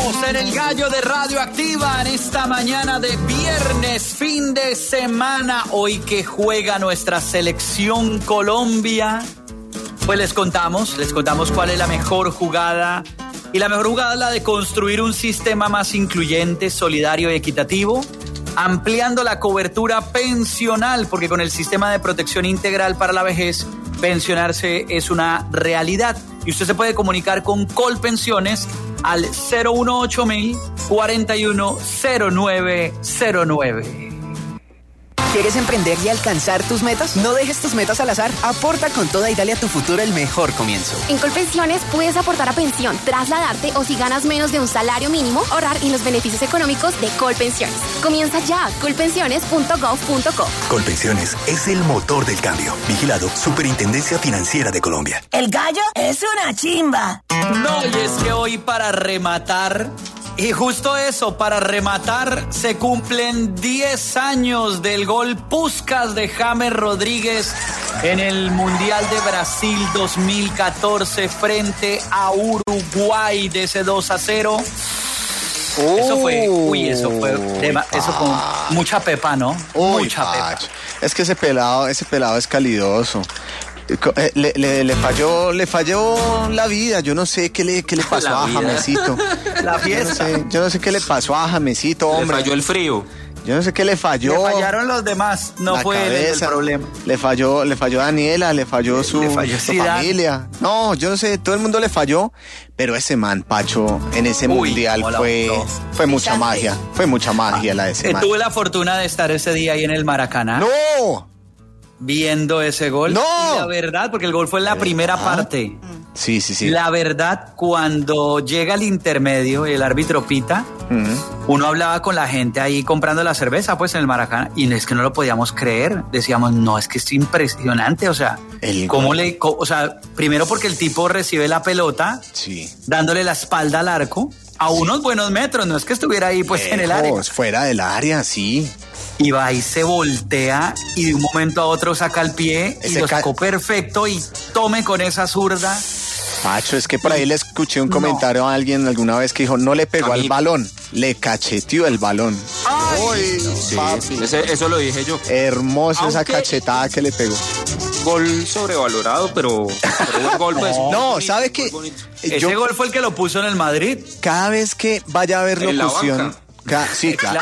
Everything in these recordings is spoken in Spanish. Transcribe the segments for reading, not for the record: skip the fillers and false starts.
Estamos en el Gallo de Radioactiva en esta mañana de viernes, fin de semana. Hoy que juega nuestra selección Colombia, pues les contamos cuál es la mejor jugada. Y la mejor jugada es la de construir un sistema más incluyente, solidario y equitativo, ampliando la cobertura pensional, porque con el sistema de protección integral para la vejez, pensionarse es una realidad. Y usted se puede comunicar con Colpensiones al 018.000 410909. ¿Quieres emprender y alcanzar tus metas? No dejes tus metas al azar. Aporta con toda y dale a tu futuro el mejor comienzo. En Colpensiones puedes aportar a pensión, trasladarte o si ganas menos de un salario mínimo, ahorrar en los beneficios económicos de Colpensiones. Comienza ya, colpensiones.gov.co. Colpensiones es el motor del cambio. Vigilado, Superintendencia Financiera de Colombia. El gallo es una chimba. No, y es que hoy para rematar... Y justo eso, para rematar, se cumplen 10 años del gol Puskás de James Rodríguez en el Mundial de Brasil 2014 frente a Uruguay de ese 2-0. Eso fue con mucha pepa, ¿no? Mucha pepa. Es que ese pelado es calidoso. Le falló la vida. Yo no sé qué le pasó a Jamesito. La fiesta. Yo no sé qué le pasó a Jamesito, hombre. Le falló el frío. Yo no sé qué le falló. Le fallaron los demás, no fue él el problema. Le falló Daniela, le falló su familia. No, yo no sé, todo el mundo le falló, pero ese man, Pacho, en ese mundial fue mucha magia. Fue mucha magia la de ese man. Tuve la fortuna de estar ese día ahí en el Maracaná. ¡No! Viendo ese gol. ¡No! Y la verdad, porque el gol fue en la primera parte. Sí. La verdad, cuando llega el intermedio y el árbitro pita, uno hablaba con la gente ahí comprando la cerveza, pues en el Maracaná, y es que no lo podíamos creer. Decíamos, no, es que es impresionante, o sea, primero porque el tipo recibe la pelota, dándole la espalda al arco, a unos buenos metros, no es que estuviera ahí pues en el área. Fuera del área, sí. Y va y se voltea y de un momento a otro saca el pie y lo sacó perfecto y tome con esa zurda. Pacho, es que por ahí le escuché un comentario a alguien alguna vez que dijo, no le pegó al balón, le cacheteó el balón. ¡Ay! Sí, eso lo dije yo. Hermosa esa cachetada que le pegó. Gol sobrevalorado, pero buen gol. Pues, no, ¿sabe qué? Ese gol fue el que lo puso en el Madrid. Cada vez que vaya a ver locución... Sí, claro.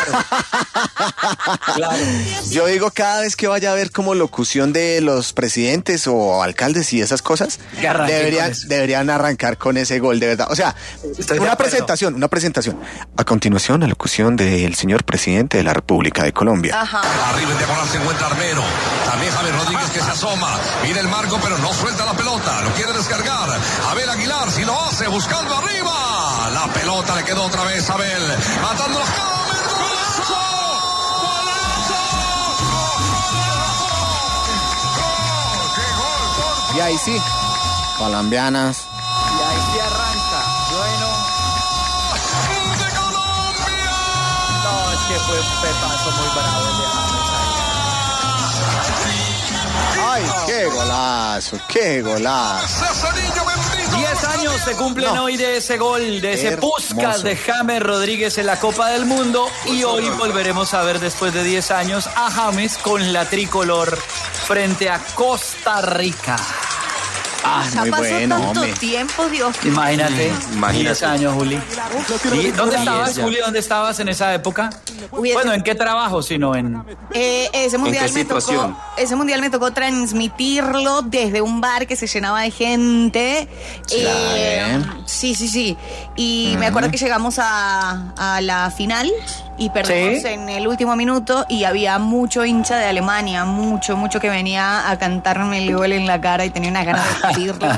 Yo digo, cada vez que vaya a ver como locución de los presidentes o alcaldes y esas cosas, deberían arrancar con ese gol, de verdad. O sea, una presentación. A continuación, la locución del señor presidente de la República de Colombia. Ajá. Arriba en diagonal se encuentra Armero. También James Rodríguez que se asoma. Mira el marco, pero no suelta la pelota. Lo quiere descargar. Abel Aguilar, si lo hace, buscando arriba. La pelota le quedó otra vez a Abel. Matando los y ahí sí, colombianas. Y ahí sí arranca. Bueno. ¡De Colombia! No, es que fue un pepazo muy bravo el de James. ¡Ay, qué golazo! 10 años se cumplen hoy de ese gol, de ese Puskás de James Rodríguez en la Copa del Mundo. Y hoy volveremos a ver, después de 10 años, a James con la tricolor frente a Costa Rica. Muy bueno, tanto tiempo, Dios. Imagínate. 10 años, Juli. ¿Dónde estabas, Juli? ¿Dónde estabas en esa época? Bueno, ¿en qué trabajo? Sino en... Ese mundial me tocó transmitirlo desde un bar que se llenaba de gente. Sí. Y me acuerdo que llegamos a la final y perdimos en el último minuto y había mucho hincha de Alemania, mucho que venía a cantarme el gol en la cara y tenía unas ganas de decirlos.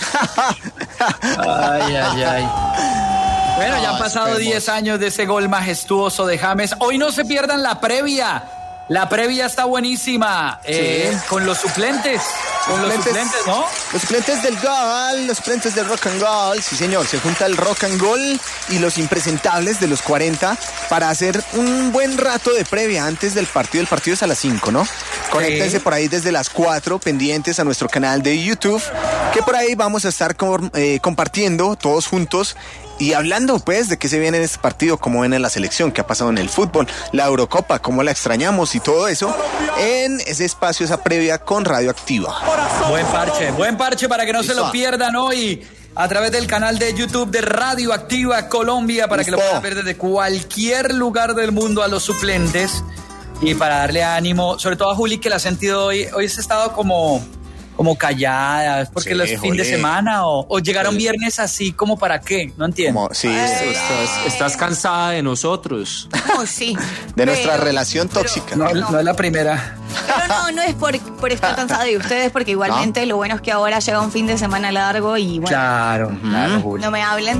Ay. Bueno, ya han pasado 10 años de ese gol majestuoso de James. Hoy no se pierdan la previa. La previa está buenísima. Con los suplentes. Los suplentes, ¿no? Los suplentes del gol, los suplentes del rock and roll. Sí, señor. Se junta el rock and roll y los impresentables de los 40 para hacer un buen rato de previa antes del partido. El partido es a las 5, ¿no? Conéctense por ahí desde las 4, pendientes a nuestro canal de YouTube, que por ahí vamos a estar compartiendo todos juntos Y hablando pues de qué se viene en este partido, cómo viene la selección, qué ha pasado en el fútbol, la Eurocopa, cómo la extrañamos y todo eso, en ese espacio, esa previa con Radioactiva. Buen parche para que no se lo pierdan hoy a través del canal de YouTube de Radioactiva Colombia, para que lo puedan ver desde cualquier lugar del mundo a los suplentes y para darle ánimo, sobre todo a Juli, que la ha sentido hoy se ha estado como calladas, porque los fines de semana o llegaron viernes así como para qué, no entiendo. Estás cansada de nosotros. Sí. De nuestra relación tóxica. No es la primera. Pero no es por estar cansada de ustedes, porque igualmente lo bueno es que ahora llega un fin de semana largo y bueno. Claro, Juli. No me hablen.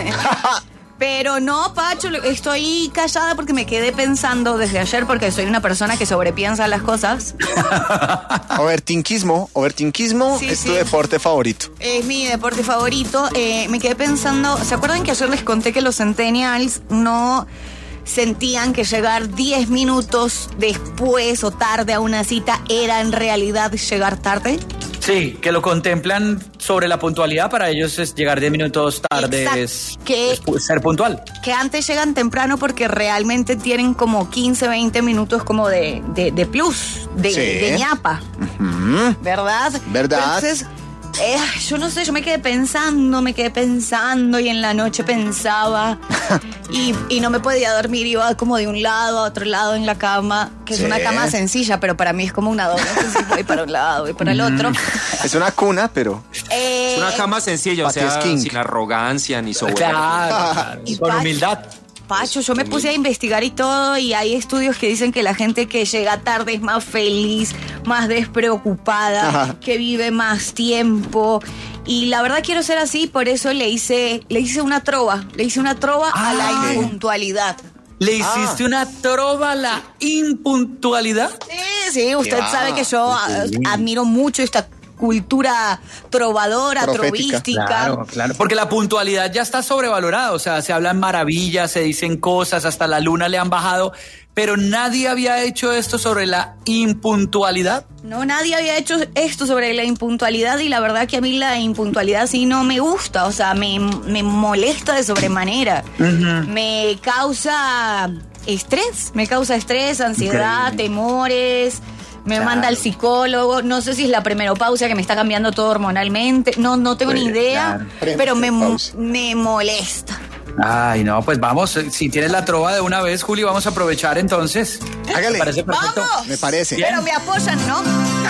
Pero no, Pacho, estoy callada porque me quedé pensando desde ayer, porque soy una persona que sobrepiensa las cosas. Overtinquismo es tu deporte favorito. Es mi deporte favorito. Me quedé pensando, ¿se acuerdan que ayer les conté que los centennials no sentían que llegar 10 minutos después o tarde a una cita era en realidad llegar tarde? Sí, que lo contemplan sobre la puntualidad. Para ellos es llegar 10 minutos tarde, es ser puntual. Que antes llegan temprano porque realmente tienen como 15, 20 minutos como de plus, de ñapa. ¿Verdad? Entonces, yo no sé, yo me quedé pensando y en la noche pensaba y no me podía dormir, iba como de un lado a otro lado en la cama, que es una cama sencilla, pero para mí es como una doble, entonces voy para un lado, voy para el otro. Es una cuna, pero... es una cama sencilla, o sea, sin arrogancia ni soberbia. Claro, con humildad. Pacho, yo me puse a investigar y todo, y hay estudios que dicen que la gente que llega tarde es más feliz, más despreocupada, que vive más tiempo. Y la verdad quiero ser así, por eso le hice una trova a la impuntualidad. ¿Le hiciste una trova a la impuntualidad? Sí, usted sabe que yo admiro mucho esta cultura trovadora, trovística. Claro, porque la puntualidad ya está sobrevalorada, o sea, se hablan maravillas, se dicen cosas, hasta la luna le han bajado, pero nadie había hecho esto sobre la impuntualidad. No, nadie había hecho esto sobre la impuntualidad, y la verdad que a mí la impuntualidad sí no me gusta, o sea, me molesta de sobremanera. Me causa estrés, ansiedad, temores. Me manda al psicólogo, no sé si es la premenopausia que me está cambiando todo hormonalmente, no tengo ni idea, pero me molesta. Ay, no, pues vamos, si tienes la trova de una vez, Juli, vamos a aprovechar entonces. Hágale. ¿Me parece perfecto? ¡Vamos! Me parece. Bien. Pero me apoyan, ¿no?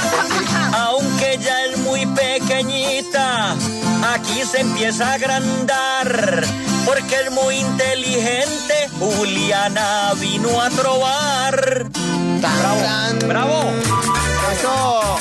Aunque ya es muy pequeñita, aquí se empieza a agrandar, porque es muy inteligente, Juliana vino a trovar. ¡Bravo! ¡Eso!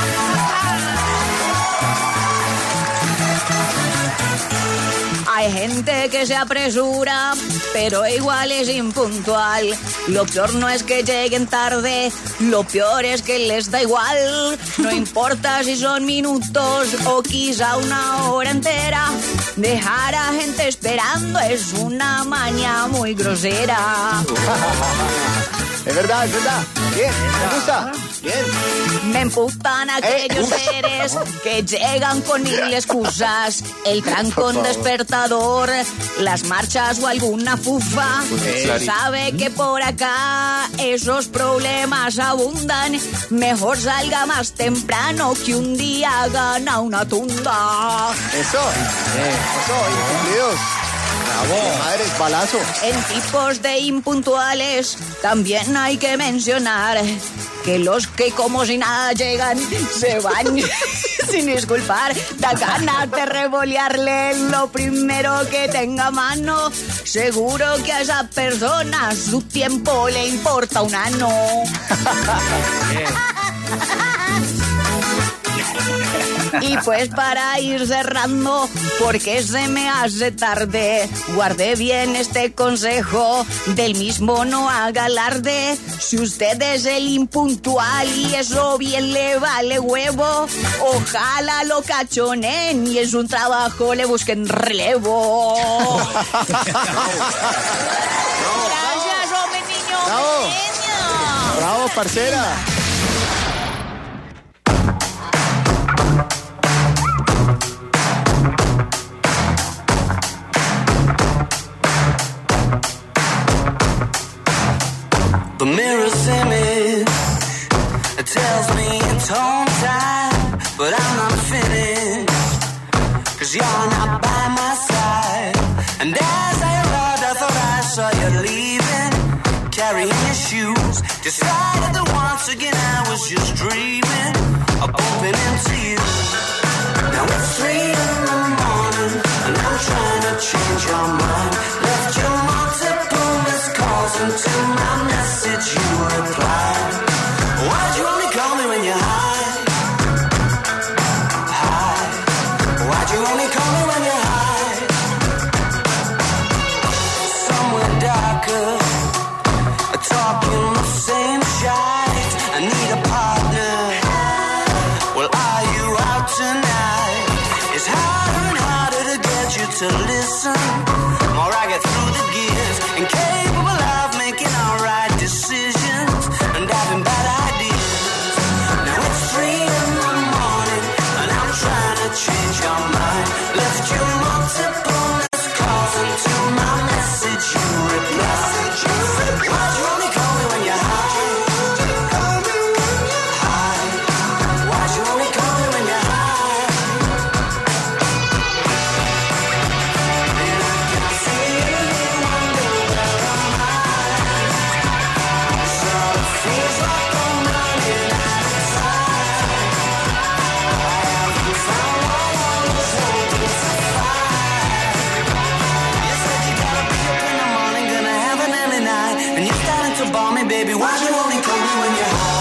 Hay gente que se apresura, pero igual es impuntual. Lo peor no es que lleguen tarde, lo peor es que les da igual. No importa si son minutos o quizá una hora entera. Dejar a gente esperando es una maña muy grosera. Es verdad. Bien, me gusta. Bien. Me emputan aquellos seres que llegan con mil excusas. El trancón despertador, las marchas o alguna fufa. Se sabe que por acá esos problemas abundan. Mejor salga más temprano que un día gana una tunda. Eso, incumplidos. Bravo. Madres, balazo. En tipos de impuntuales también hay que mencionar que los que como si nada llegan se van sin disculpar. Da ganas de revolearle lo primero que tenga a mano. Seguro que a esa persona su tiempo le importa un ano. Y pues para ir cerrando, porque se me hace tarde, guarde bien este consejo, del mismo no haga alarde. Si usted es el impuntual y eso bien le vale huevo, ojalá lo cachonen y en su trabajo le busquen relevo. Gracias, hombre, niño. Bravo, parcera. The mirror's image, it tells me it's home time, but I'm not finished, 'cause you're not by my side. And as I arrived, I thought I saw you leaving, carrying your shoes. Decided that once again I was just dreaming of bumping into you. Now it's 3 in the morning, and I'm trying to change your mind. Left your multiple missed calls until my message you replied. Why'd you only call me when you're high? High. Why'd you only call me when you're high? Somewhere darker, talking the same shit. I need a partner. Well, are you out tonight? It's harder and harder to get you to listen. More I get through the gears, incapable of making alright decisions and having bad ideas. Now it's 3 in the morning, and I'm trying to change your mind. Left you multiple missed calls until my message you replied. Why'd you only call me when you're high? High. Why'd you only call me when you're high? And I can feel you wonder where am I? So it feels like I'm running out of time. I haven't found what I was hoping to find. You said you gotta be up in the morning, gonna have an early night, and you're starting to bore me, baby. Why'd you only call me when you're high?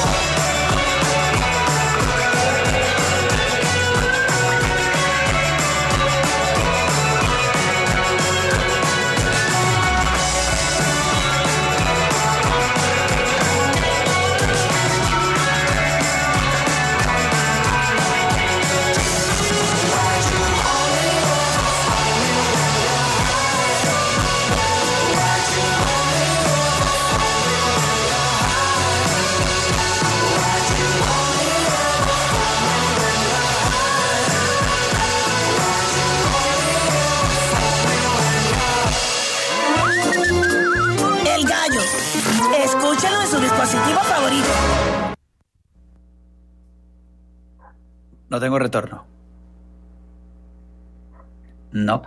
El Gallo. Escúchalo en su dispositivo favorito. No tengo retorno. No.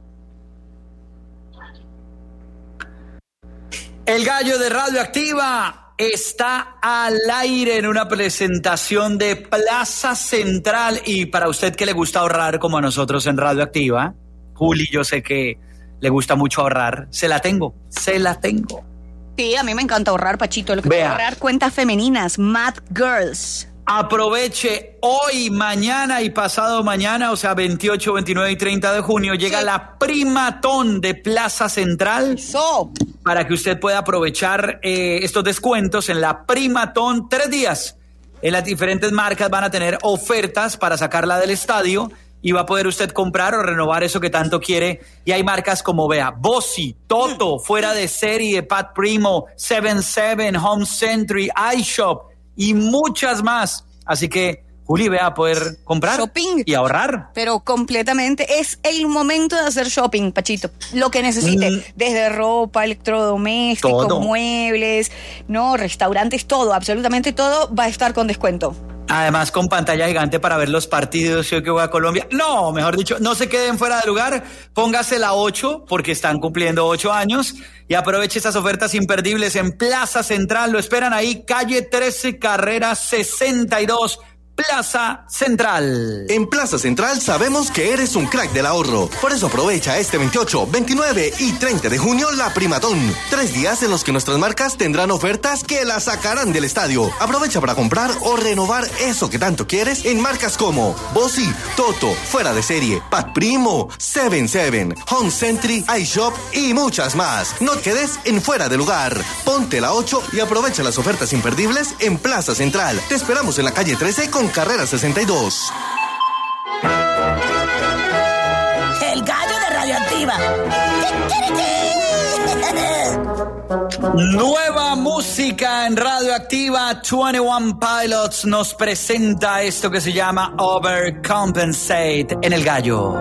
El Gallo de Radioactiva está al aire en una presentación de Plaza Central. Y para usted que le gusta ahorrar como a nosotros en Radioactiva, Juli, yo sé que le gusta mucho ahorrar. Se la tengo. Sí, a mí me encanta ahorrar, Pachito. Lo que puedo ahorrar, cuentas femeninas, Mad Girls. Aproveche hoy, mañana y pasado mañana, o sea, 28, 29 y 30 de junio, llega la Primatón de Plaza Central. Para que usted pueda aprovechar estos descuentos en la Primatón 3 días. En las diferentes marcas van a tener ofertas para sacarla del estadio y va a poder usted comprar o renovar eso que tanto quiere. Y hay marcas como, vea, Bossi, Toto, Fuera de Serie, Pat Primo, 77, Home Century, iShop y muchas más. Así que, Juli, vea, a poder comprar shopping y ahorrar. Pero completamente. Es el momento de hacer shopping, Pachito. Lo que necesite. Desde ropa, electrodomésticos, todo. Muebles, no, restaurantes, todo, absolutamente todo va a estar con descuento. Además, con pantalla gigante para ver los partidos. Yo que voy a Colombia. No, mejor dicho, no se queden fuera de lugar. Póngase la 8 porque están cumpliendo 8 años. Y aproveche estas ofertas imperdibles en Plaza Central. Lo esperan ahí, calle 13, carrera 62. Plaza Central. En Plaza Central sabemos que eres un crack del ahorro. Por eso aprovecha este 28, 29 y 30 de junio la Primatón. 3 días en los que nuestras marcas tendrán ofertas que la sacarán del estadio. Aprovecha para comprar o renovar eso que tanto quieres en marcas como Bossi, Toto, Fuera de Serie, Pat Primo, 77, Home Century, iShop y muchas más. No te quedes en fuera de lugar. Ponte la 8 y aprovecha las ofertas imperdibles en Plaza Central. Te esperamos en la calle 13 con carrera 62. El Gallo de Radioactiva. Nueva música en Radioactiva. 21 Pilots nos presenta esto que se llama Overcompensate en El Gallo.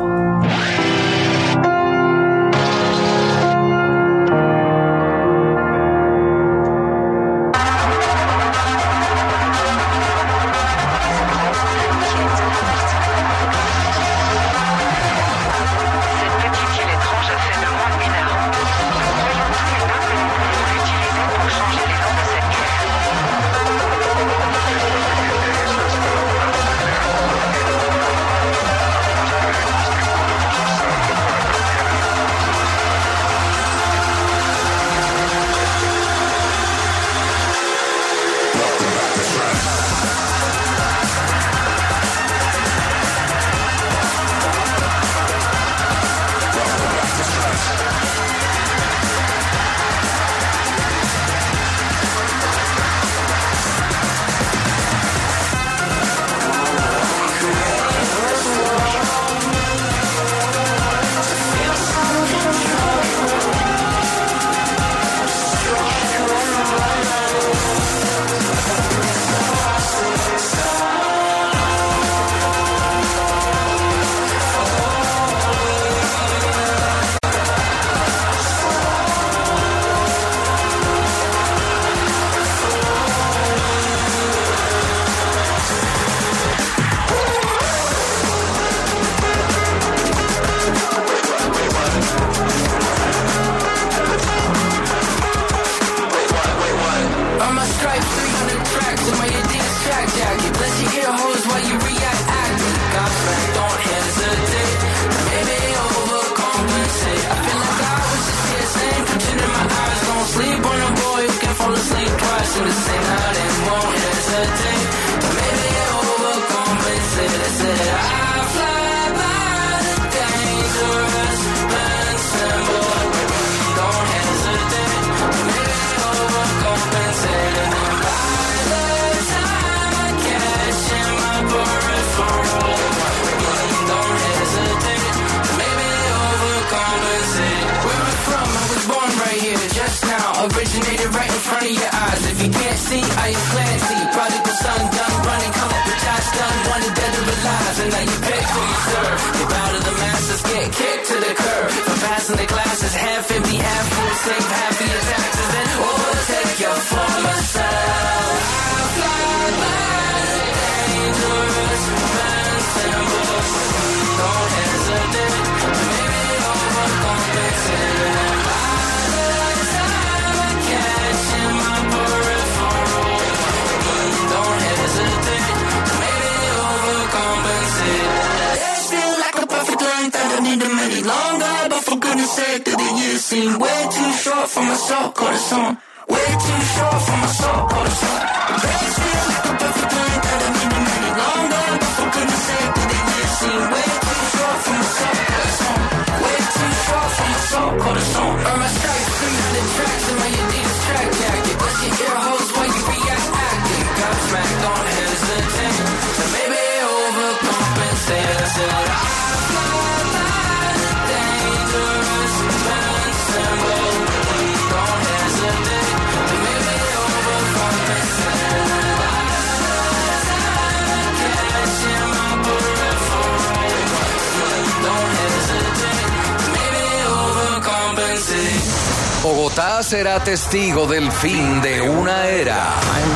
overcompensate. Where I'm from, I was born right here, just now. Originated right in front of your eyes. If you can't see, I am Clancy. Prodigal son, done running, come up with Josh done, wanted dead or alive. And now you pick who you serve. You bow to the masses, get kicked to the curb. For passing the classes, half empty, half full, save half of your taxes. Then overtake your former self. I fly by the dangerous man symbol. Don't hesitate, maybe overcompensate. By the time I catch in my peripheral, don't hesitate, maybe overcompensate. They feel like a perfect length, I don't need to make it longer. But for goodness sake, the years seem way too short for my soul, corazón. Way too short for my soul, corazón. They feel like a perfect length, I don't need to make it longer. But for goodness sake, the years seem way too short for my soul, corazón. Way too short for my soul, corazón. Earn my stripes, freeze the tracks, and my Adidas track jacket. Bust your ear holes while you react acting. Got smack, don't hesitate. So maybe overcompensate. I said I fly by the dangerous man symbol. Don't hesitate. Maybe overcompensate. By the time I catch in my peripheral, don't hesitate. Maybe overcompensate. Bogotá será testigo del fin de una era.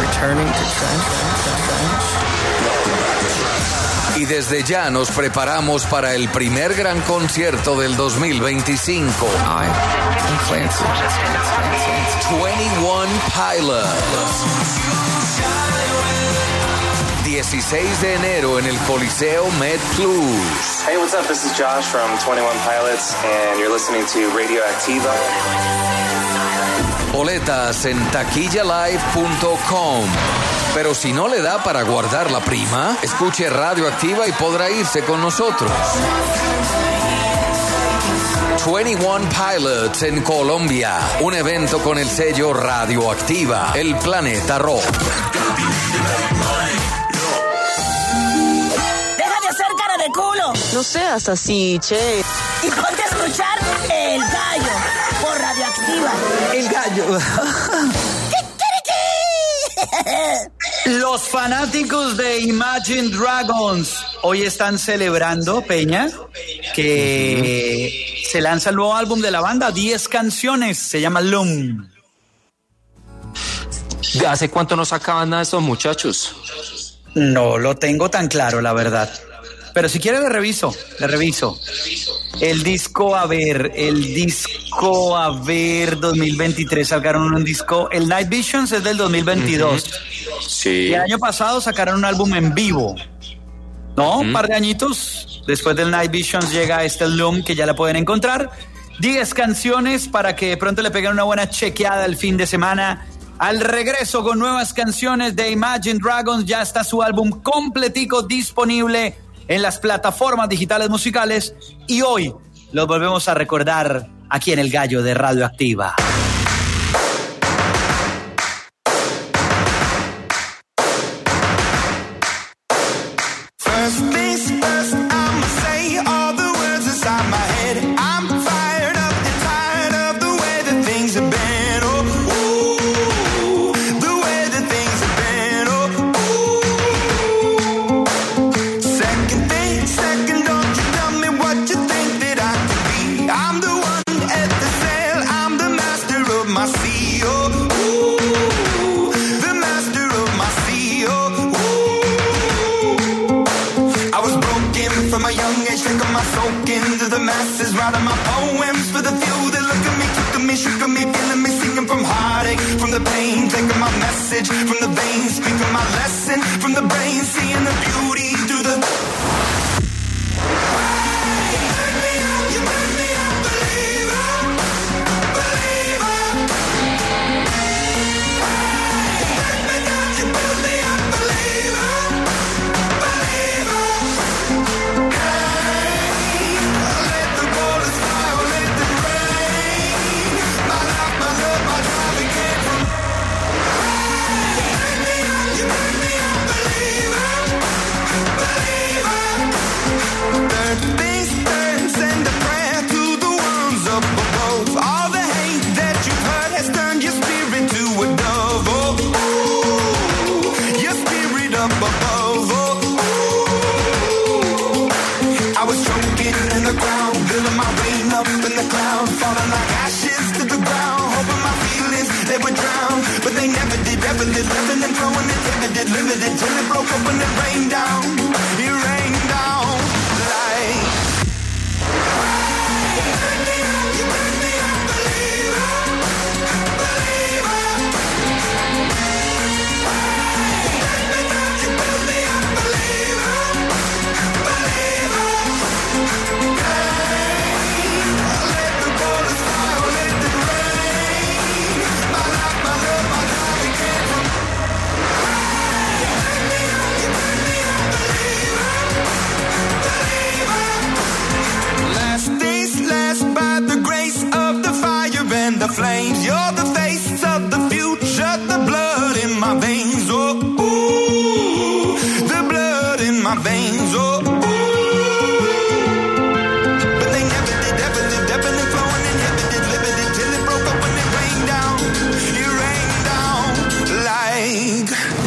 Y desde ya nos preparamos para el primer gran concierto del 2025. 21 Pilots. 16 de enero en el Coliseo MedPlus. Hey, what's up? This is Josh from 21 Pilots, and you're listening to Radioactiva. Boletas en taquillalive.com. Pero si no le da para guardar la prima, escuche Radioactiva y podrá irse con nosotros. 21 Pilots en Colombia. Un evento con el sello Radioactiva, el planeta rock. ¡Deja de hacer cara de culo! No seas así, che. Y ponte a escuchar El Gallo por Radioactiva. El Gallo. Los fanáticos de Imagine Dragons hoy están celebrando, Peña, que se lanza el nuevo álbum de la banda, 10 canciones, se llama Loom. ¿Hace cuánto no sacaban nada de esos muchachos? No lo tengo tan claro, la verdad. Pero si quiere le reviso. El disco, a ver, 2023 sacaron un disco, el Night Visions es del 2022. Sí. Y el año pasado sacaron un álbum en vivo, ¿no? Un par de añitos. Después del Night Visions llega este Loom, que ya la pueden encontrar. 10 canciones para que pronto le peguen una buena chequeada el fin de semana. Al regreso con nuevas canciones de Imagine Dragons, ya está su álbum completico disponible en las plataformas digitales musicales y hoy los volvemos a recordar aquí en El Gallo de Radioactiva. First things first, I'ma say all the words inside my head. I'm fired up and tired of the way that things have been. Oh, ooh, the way that things have been. Oh, ooh. Second, don't you tell me what you think that I can be. I'm the one at the sail, I'm the master of my sea. Oh, ooh, the master of my sea. Oh, I was broken from a young age, taking my soak into the masses, writing my poems for the few that look at me, took me, shook at me, feeling me, singing from heartache, from the pain, taking my message from the veins, speaking my lesson from the brain, seeing the beauty through the... love. All the hate that you've heard has turned your spirit to a dove. Oh, ooh, your spirit up above. Oh, ooh. I was choking in the ground, building my rain up in the cloud, falling like ashes to the ground, hoping my feelings they would drown, but they never did, living and flowing inhibited, limited, till it broke up and it rained down. It rained down like. You made me a believer, believer. You made me a believer, believer. Let the bullets fly, let it rain. My life, my love, my life, it came from. You made me a believer, believer. Last days last by the grace of the fire and the flames. You're the face of the future, the blood in my veins. Oh, ooh, the blood in my veins. Oh, ooh. But they never did, ever lived, ebbing and flowing, inhibited, limited, till it broke up when it rained down. It rained down like.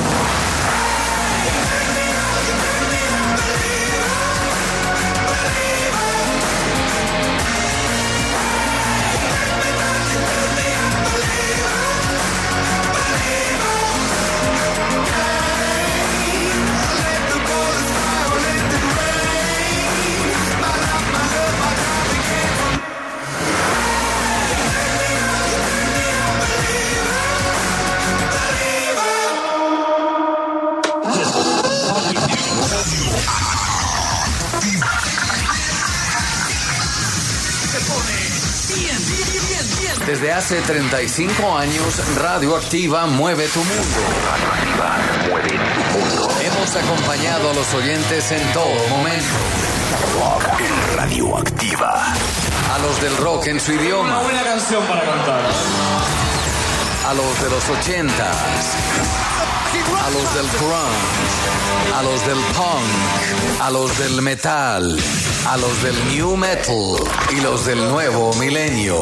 Desde hace 35 años, Radioactiva mueve tu mundo. Radioactiva mueve tu mundo. Hemos acompañado a los oyentes en todo momento. Rock en Radioactiva. A los del rock en su idioma. Una buena canción para cantar. A los de los 80s. A los del grunge. A los del punk. A los del metal. A los del new metal. Y los del nuevo milenio.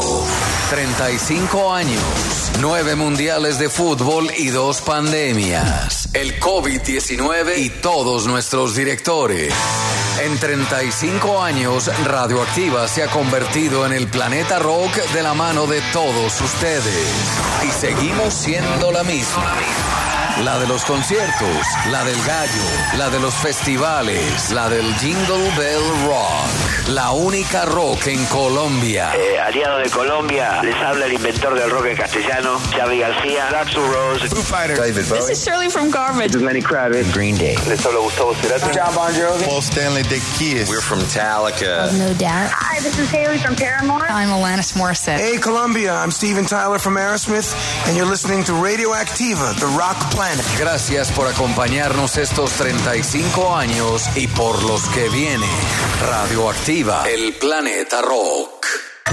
35 años, 9 mundiales de fútbol y 2 pandemias. El COVID-19 y todos nuestros directores. En 35 años, Radioactiva se ha convertido en el planeta rock de la mano de todos ustedes. Y seguimos siendo la misma. La de los conciertos, la del gallo, la de los festivales, la del Jingle Bell Rock. La única rock en Colombia. Aliado de Colombia, les habla el inventor del rock en castellano, Charlie García, Axl Rose, Foo Fighters, David Bowie. This is Shirley from Garbage. This is Lenny Kravitz, Green Day. Les habla Gustavo Cerati, John Bon Jovi, Paul Stanley, The Kiss. We're from Metallica. No doubt. Hi, this is Haley from Paramore. I'm Alanis Morissette. Hey, Colombia, I'm Steven Tyler from Aerosmith, and you're listening to Radioactiva, the rock planet. Gracias por acompañarnos estos 35 años y por los que vienen. Radioactiva, el planeta rock.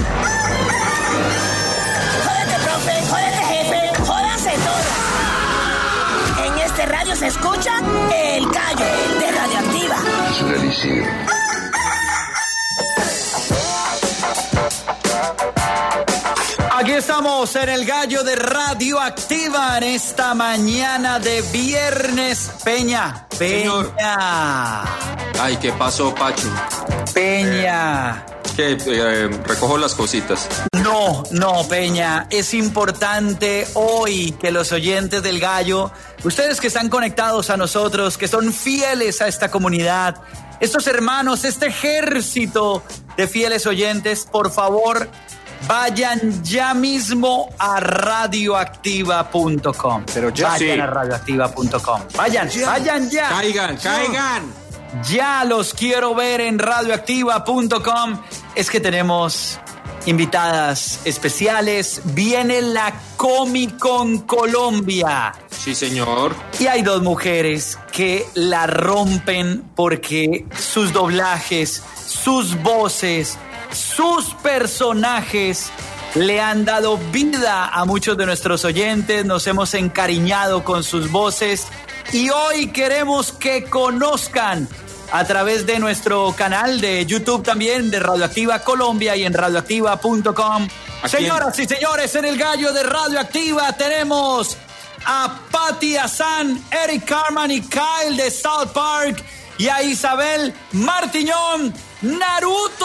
Jódete, profe, jódete, jefe, jódanse todos. En este radio se escucha El Gallo de Radioactiva. Es un elixir. Aquí estamos en el Gallo de Radioactiva en esta mañana de viernes. Peña. Señor. Ay, ¿qué pasó, Pacho? Peña. Recojo las cositas. No, Peña. Es importante hoy que los oyentes del Gallo, ustedes que están conectados a nosotros, que son fieles a esta comunidad, estos hermanos, este ejército de fieles oyentes, por favor, vayan ya mismo a radioactiva.com. Pero ya. Vayan a radioactiva.com. Vayan ya. Caigan. Ya los quiero ver en radioactiva.com. Es que tenemos invitadas especiales. Viene la Comic Con Colombia. Sí, señor. Y hay 2 mujeres que la rompen porque sus doblajes, sus voces, sus personajes le han dado vida a muchos de nuestros oyentes. Nos hemos encariñado con sus voces y hoy queremos que conozcan a través de nuestro canal de YouTube también de Radioactiva Colombia y en radioactiva.com Señoras y señores, en el gallo de Radioactiva tenemos a Patti Azán, Eric Carman y Kyle de South Park y a Isabel Martiñón, Naruto.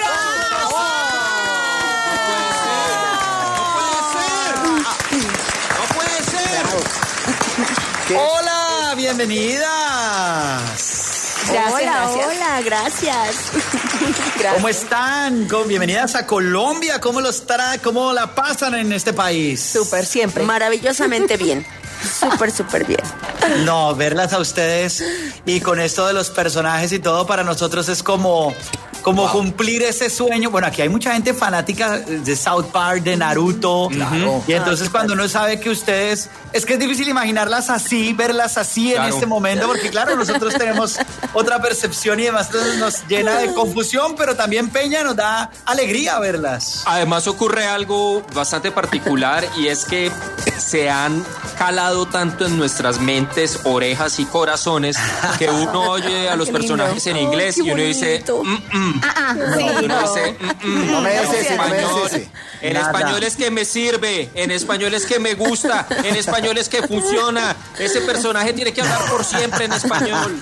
¡No puede ser! Hola, bienvenidas. Hola, gracias. ¿Cómo están? Bienvenidas a Colombia. ¿Cómo la pasan en este país? Súper, siempre. Maravillosamente bien. Súper bien. No, verlas a ustedes y con esto de los personajes y todo para nosotros es como cumplir ese sueño. Bueno, aquí hay mucha gente fanática de South Park, de Naruto. Claro. Y entonces cuando uno sabe que ustedes... Es que es difícil imaginarlas así, verlas así en este momento, porque claro, nosotros tenemos otra percepción y además nos llena de confusión, pero también Peña nos da alegría verlas. Además ocurre algo bastante particular y es que se han calado tanto en nuestras mentes, orejas y corazones que uno oye a los personajes en inglés y uno dice... No me des ese. En español es que me sirve, en español es que me gusta, en español es que funciona. Ese personaje tiene que hablar por siempre en español.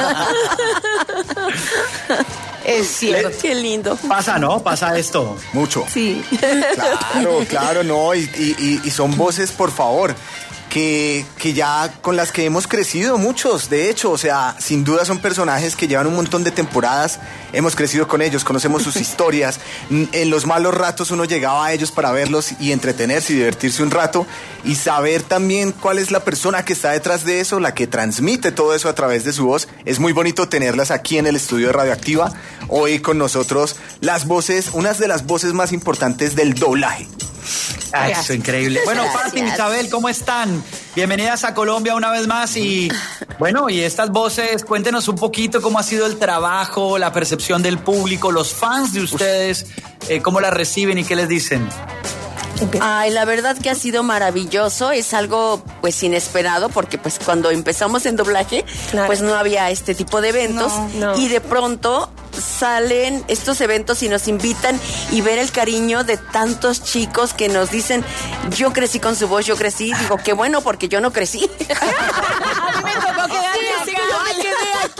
Es cierto. Qué lindo. Pasa, ¿no? Pasa esto. Mucho. Sí. Claro, no. Y son voces, por favor, que ya con las que hemos crecido muchos, de hecho, o sea, sin duda son personajes que llevan un montón de temporadas, hemos crecido con ellos, conocemos sus historias, en los malos ratos uno llegaba a ellos para verlos y entretenerse y divertirse un rato y saber también cuál es la persona que está detrás de eso, la que transmite todo eso a través de su voz. Es muy bonito tenerlas aquí en el estudio de Radioactiva, hoy con nosotros las voces, unas de las voces más importantes del doblaje. Eso es increíble. Bueno, Patti, Isabel, ¿cómo están? Bienvenidas a Colombia una vez más y bueno, y estas voces, cuéntenos un poquito cómo ha sido el trabajo, la percepción del público, los fans de ustedes, cómo la reciben y qué les dicen. Ay, la verdad que ha sido maravilloso, es algo pues inesperado porque pues cuando empezamos en doblaje pues no había este tipo de eventos y de pronto salen estos eventos y nos invitan y ver el cariño de tantos chicos que nos dicen, yo crecí con su voz, yo crecí, digo, qué bueno porque yo no crecí. A mí me tocó quedarme acá. Yo me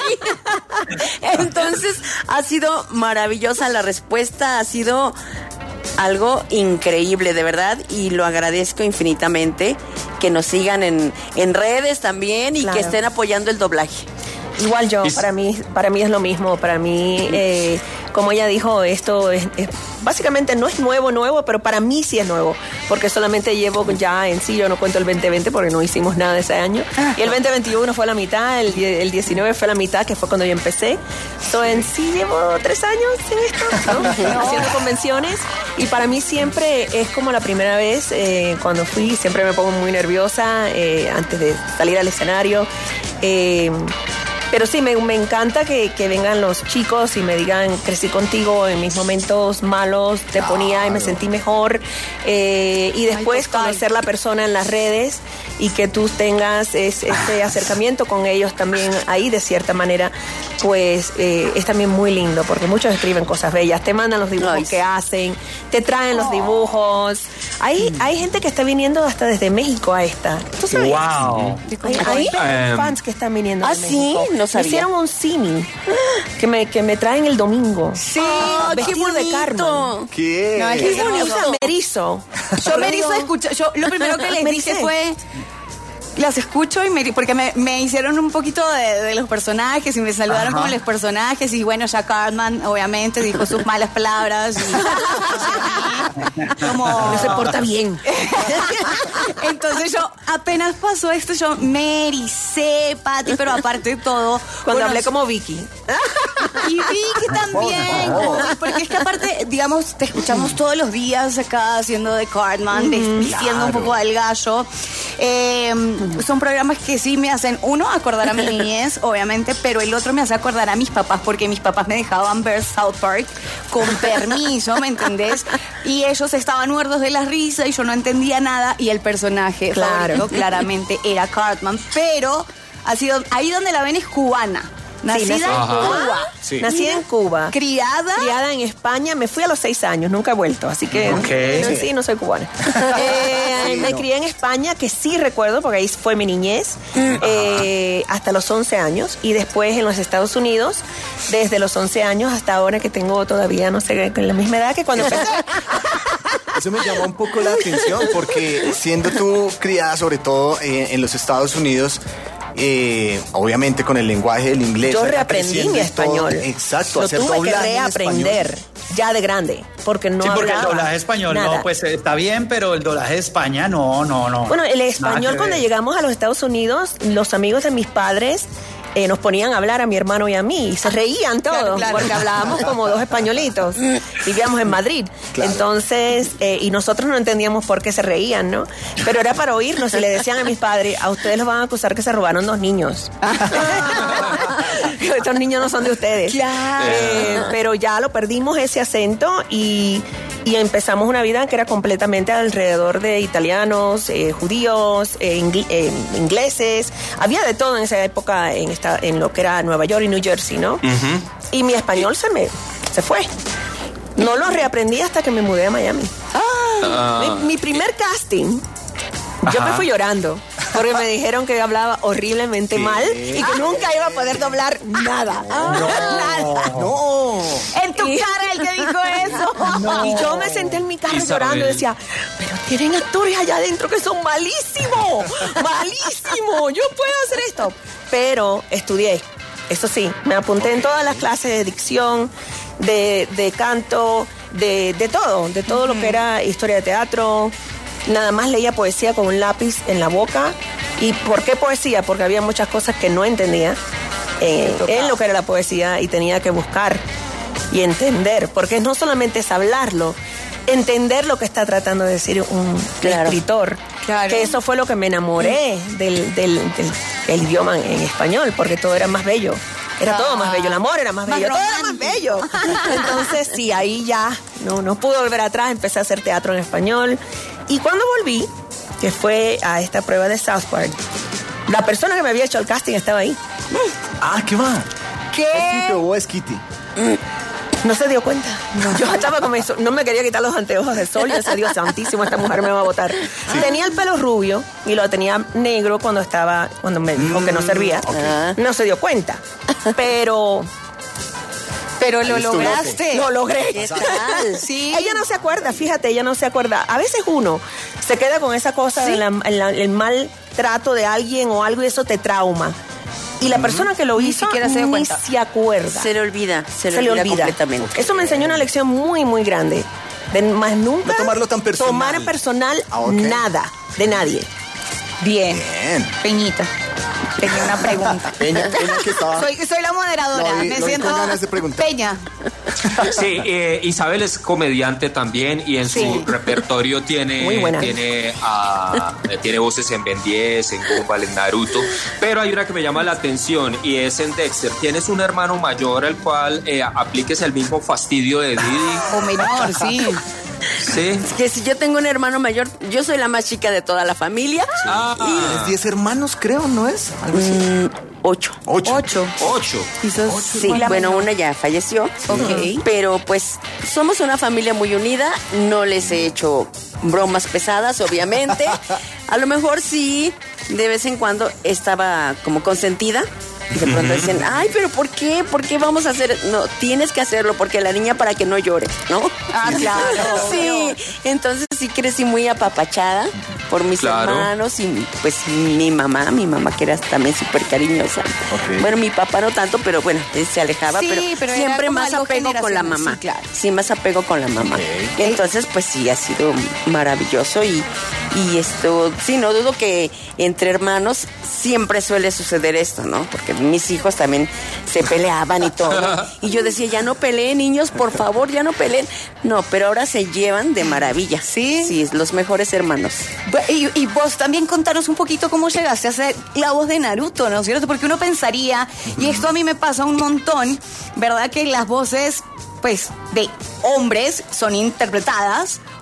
quedé aquí. Entonces ha sido maravillosa la respuesta, ha sido algo increíble, de verdad, y lo agradezco infinitamente que nos sigan en redes también y que estén apoyando el doblaje. Igual yo, para mí es lo mismo, para mí, como ella dijo, esto es básicamente no es nuevo, pero para mí sí es nuevo, porque solamente llevo ya en sí, yo no cuento el 2020 porque no hicimos nada ese año, y el 2021 fue la mitad, el 19 fue la mitad, que fue cuando yo empecé, entonces en sí llevo 3 años en esto, ¿no? Haciendo convenciones, y para mí siempre es como la primera vez, cuando fui, siempre me pongo muy nerviosa antes de salir al escenario, pero sí, me encanta que vengan los chicos y me digan, crecí contigo en mis momentos malos, te ponía y me sentí mejor. Y después conocer la persona en las redes y que tú tengas ese acercamiento con ellos también ahí de cierta manera, pues es también muy lindo porque muchos escriben cosas bellas, te mandan los dibujos que hacen, te traen los dibujos. Hay gente que está viniendo hasta desde México a esta. ¿Tú sabes? Wow. Hay fans que están viniendo de México. ¿Sí? No sabía. Hicieron un cine que me traen el domingo. Sí, qué bonito. De Carmen. ¿Qué? No, Qué bonito. Me erizo. Yo me erizo escucho. Yo lo primero que les dije fue... Las escucho y porque me hicieron un poquito de los personajes y me saludaron como los personajes y bueno, ya Cartman obviamente dijo sus malas palabras y como no se porta bien. Entonces yo apenas pasó esto yo me ericé, Patti, pero aparte de todo cuando hablé como Vicky y Vicky también, porque es que aparte digamos te escuchamos todos los días acá haciendo de Cartman, diciendo un poco del gallo. Son programas que sí me hacen, uno, acordar a mi niñez, obviamente, pero el otro me hace acordar a mis papás, porque mis papás me dejaban ver South Park con permiso, ¿me entendés? Y ellos estaban muertos de la risa y yo no entendía nada, y el personaje favorito claramente era Cartman, pero ha sido ahí donde la ven es cubana. ¿Nacida en Cuba? Sí. Nací en Cuba. ¿Criada en España. Me fui a los 6 años, nunca he vuelto. Así que sí, no soy cubana. Me crié en España, que sí recuerdo, porque ahí fue mi niñez, hasta los 11 años. Y después en los Estados Unidos, desde los 11 años hasta ahora, que tengo todavía, no sé, la misma edad que cuando empecé. Eso me llamó un poco la atención, porque siendo tú criada, sobre todo en los Estados Unidos, obviamente con el lenguaje del inglés. Yo reaprendí mi español. Exacto. Lo tuve que reaprender ya de grande, porque no porque el hablaba doblaje español nada. no, pues está bien, pero el doblaje de España no. Bueno, el español cuando llegamos a los Estados Unidos, los amigos de mis padres nos ponían a hablar a mi hermano y a mí y se reían todos, claro. Porque hablábamos como dos españolitos. Vivíamos en Madrid. Claro. Entonces, y nosotros no entendíamos por qué se reían, ¿no? Pero era para oírnos y le decían a mis padres, a ustedes los van a acusar que se robaron 2 niños. Estos niños no son de ustedes. Claro. Pero ya lo perdimos ese acento y empezamos una vida que era completamente alrededor de italianos, judíos, ingleses. Había de todo en esa época en lo que era Nueva York y New Jersey, ¿no? Uh-huh. Y mi español se fue. No lo reaprendí hasta que me mudé a Miami. Mi primer casting, yo me fui llorando. Porque me dijeron que hablaba horriblemente mal y que nunca iba a poder doblar nada. Nada. No. En tu cara el que dijo eso. No. Y yo me senté en mi carro llorando y decía, pero tienen actores allá adentro que son malísimos. Malísimos. Yo puedo hacer esto. Pero estudié. Eso sí, me apunté en todas las clases de dicción, de canto, de todo lo que era historia de teatro. Nada más leía poesía con un lápiz en la boca. ¿Y por qué poesía? Porque había muchas cosas que no entendía en lo que era la poesía y tenía que buscar y entender. Porque no solamente es hablarlo, entender lo que está tratando de decir un escritor. Claro. Que eso fue lo que me enamoré del idioma en español, porque todo era más bello. Era todo más bello, el amor era más bello, todo era más bello. Entonces, sí, ahí ya no pude volver atrás, empecé a hacer teatro en español. Y cuando volví, que fue a esta prueba de South Park, la persona que me había hecho el casting estaba ahí. ¿Qué va? ¿Qué? ¿Es Kitty? No se dio cuenta. No. Yo estaba como eso, no me quería quitar los anteojos de sol. Yo decía, Dios santísimo, esta mujer me va a botar. Sí. Tenía el pelo rubio y lo tenía negro cuando me dijo que no servía. Okay. No se dio cuenta. Pero lo lograste. Lo logré. ¿Qué tal? Sí. Ella no se acuerda, fíjate, ella no se acuerda. A veces uno se queda con esa cosa el mal trato de alguien o algo y eso te trauma. Y la persona que lo hizo ni se acuerda. Se le olvida completamente. Eso me enseñó una lección muy, muy grande. De más nunca no tomarlo tan personal. Tomar personal nada de nadie. Bien. Peñita. Tenía una pregunta. Peña que estaba... soy la moderadora. Me siento ganas de preguntar. Peña. Sí, Isabel es comediante también y en su repertorio tiene voces en Ben 10, en Gumball, en Naruto. Pero hay una que me llama la atención y es en Dexter. Tienes un hermano mayor al cual apliques el mismo fastidio de Didi. O menor, sí. Sí. Es que si yo tengo un hermano mayor, yo soy la más chica de toda la familia. Tienes 10 hermanos, creo, ¿no es? Algo así. 8. Sí, bueno, una ya falleció. Okay. Pero pues somos una familia muy unida. No les he hecho bromas pesadas, obviamente. A lo mejor sí, de vez en cuando estaba como consentida. Y de pronto dicen, ay, pero ¿por qué? ¿Por qué vamos a hacer? No, tienes que hacerlo porque la niña para que no llore, ¿no? Claro. Sí, entonces sí crecí muy apapachada por mis hermanos y pues mi mamá que era también súper cariñosa. Okay. Bueno, mi papá no tanto, pero bueno, se alejaba, pero siempre más apego con la mamá. Sí, claro. Sí, más apego con la mamá. Okay. Entonces, pues sí, ha sido maravilloso y esto, sí, no dudo que entre hermanos siempre suele suceder esto, ¿no? Porque mis hijos también se peleaban y todo. Y yo decía, ya no peleen, niños, por favor, ya no peleen. No, pero ahora se llevan de maravilla. Sí. Sí, los mejores hermanos. Y vos también contanos un poquito cómo llegaste a ser la voz de Naruto, ¿no es cierto? Porque uno pensaría, y esto a mí me pasa un montón, ¿verdad? Que las voces, pues, de hombres son interpretadas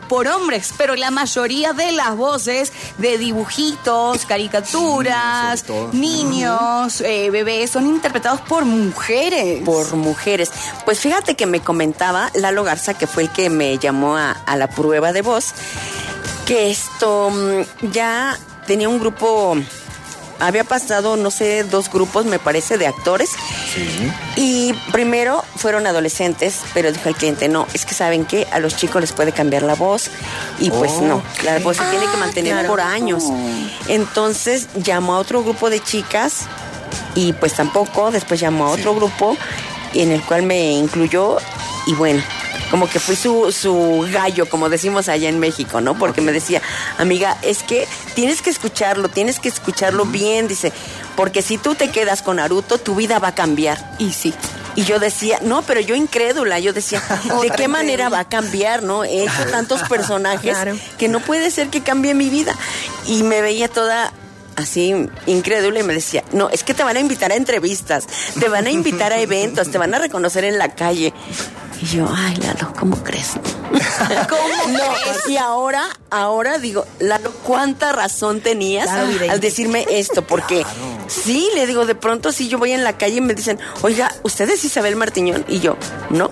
por hombres, pero la mayoría de las voces de dibujitos, caricaturas, niños, bebés, son interpretados por mujeres. Por mujeres. Pues fíjate que me comentaba Lalo Garza, que fue el que me llamó a la prueba de voz, que esto ya tenía un grupo, había pasado, no sé, 2 grupos, me parece, de actores. Sí. Y primero fueron adolescentes, pero dijo el cliente, no, es que ¿saben qué? A los chicos les puede cambiar la voz. Y pues no, la voz se tiene que mantener por años. Entonces llamó a otro grupo de chicas y pues tampoco. Después llamó a otro grupo en el cual me incluyó y bueno, como que fui su gallo, como decimos allá en México, ¿no? Porque me decía, amiga, es que tienes que escucharlo bien, dice, porque si tú te quedas con Naruto, tu vida va a cambiar. Y sí. Y yo decía, no, pero yo incrédula, yo decía, ¿de qué manera va a cambiar, no? He hecho tantos personajes que no puede ser que cambie mi vida. Y me veía toda así incrédula y me decía, no, es que te van a invitar a entrevistas, te van a invitar a eventos, te van a reconocer en la calle. Y yo, ay, Lalo, ¿cómo crees? ¿Cómo no? Y ahora digo, Lalo, ¿cuánta razón tenías al decirme esto? Porque sí, le digo, de pronto sí yo voy en la calle y me dicen, oiga, ¿usted es Isabel Martiñón? Y yo, no.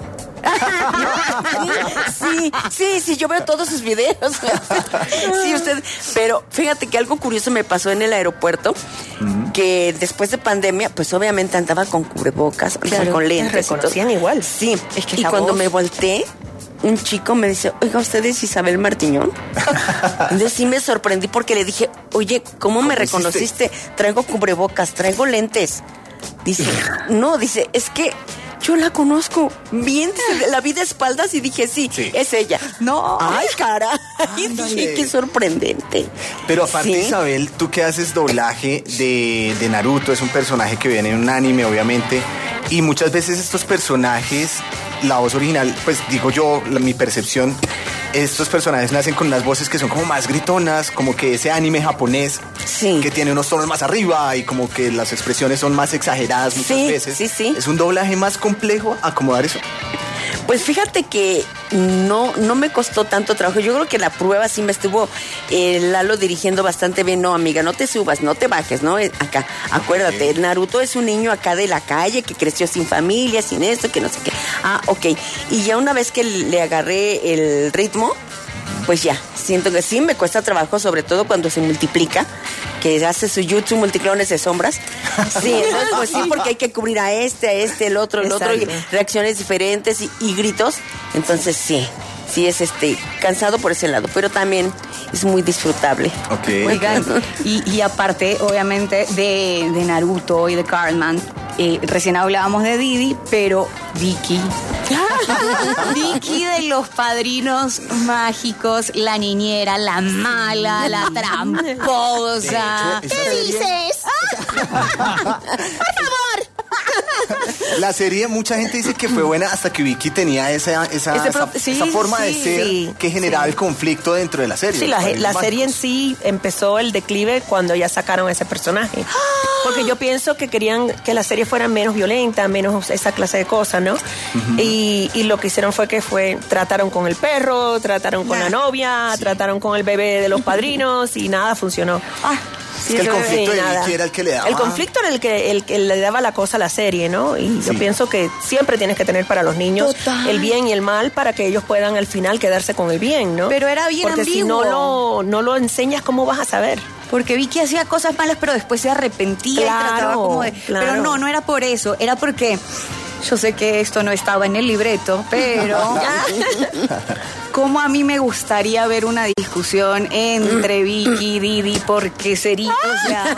Sí, yo veo todos sus videos. Sí, usted. Pero fíjate que algo curioso me pasó en el aeropuerto, que después de pandemia, pues obviamente andaba con cubrebocas, con lentes. Te reconocían igual. Sí, es que y cuando me volteé, un chico me dice, oiga, ¿usted es Isabel Martiñón? Entonces sí me sorprendí porque le dije, oye, ¿cómo me reconociste? Traigo cubrebocas, traigo lentes. Dice, no, dice, es que yo la conozco bien, la vi de espaldas y dije, sí, es ella. No. Ay, cara. Dije, qué sorprendente. Pero aparte, Isabel, tú que haces doblaje de Naruto, es un personaje que viene en un anime, obviamente, y muchas veces estos personajes, la voz original, pues digo yo, mi percepción, estos personajes nacen con unas voces que son como más gritonas, como que ese anime japonés que tiene unos tonos más arriba y como que las expresiones son más exageradas muchas veces. ¿Es un doblaje más complejo acomodar eso? Pues fíjate que no me costó tanto trabajo. Yo creo que la prueba sí me estuvo Lalo dirigiendo bastante bien. No, amiga, no te subas, no te bajes, ¿no? Acá, acuérdate, Naruto es un niño acá de la calle que creció sin familia, sin esto, que no sé qué. Ah, ok. Y ya una vez que le agarré el ritmo, pues ya, siento que sí me cuesta trabajo, sobre todo cuando se multiplica, que hace su jutsu multiclones de sombras. Sí, entonces, pues sí, porque hay que cubrir a este, el otro, y reacciones diferentes y gritos. Entonces sí es cansado por ese lado, pero también es muy disfrutable. Okay. Oigan, y aparte, obviamente, de Naruto y de Cartman, recién hablábamos de Didi, pero Vicky de los Padrinos Mágicos, la niñera, la mala, la tramposa. ¿Qué dices? ¡Por favor! La serie, mucha gente dice que fue buena hasta que Vicky tenía esa forma de ser que generaba el conflicto dentro de la serie. Sí, la serie en sí empezó el declive cuando ya sacaron a ese personaje. Porque yo pienso que querían que la serie fuera menos violenta, menos esa clase de cosas, ¿no? Y lo que hicieron fue trataron con el perro, trataron con la novia, trataron con el bebé de los padrinos y nada funcionó. Es que el conflicto de Vicky era el que le daba. El conflicto era el que le daba la cosa a la serie, ¿no? Y yo pienso que siempre tienes que tener para los niños el bien y el mal para que ellos puedan al final quedarse con el bien, ¿no? Pero era bien ambiguo. Porque si no lo enseñas, ¿cómo vas a saber? Porque Vicky hacía cosas malas, pero después se arrepentía y trataba como de... Pero no era por eso, era porque... Yo sé que esto no estaba en el libreto, pero... Como a mí me gustaría ver una discusión entre Vicky y Didi, porque sería... O sea,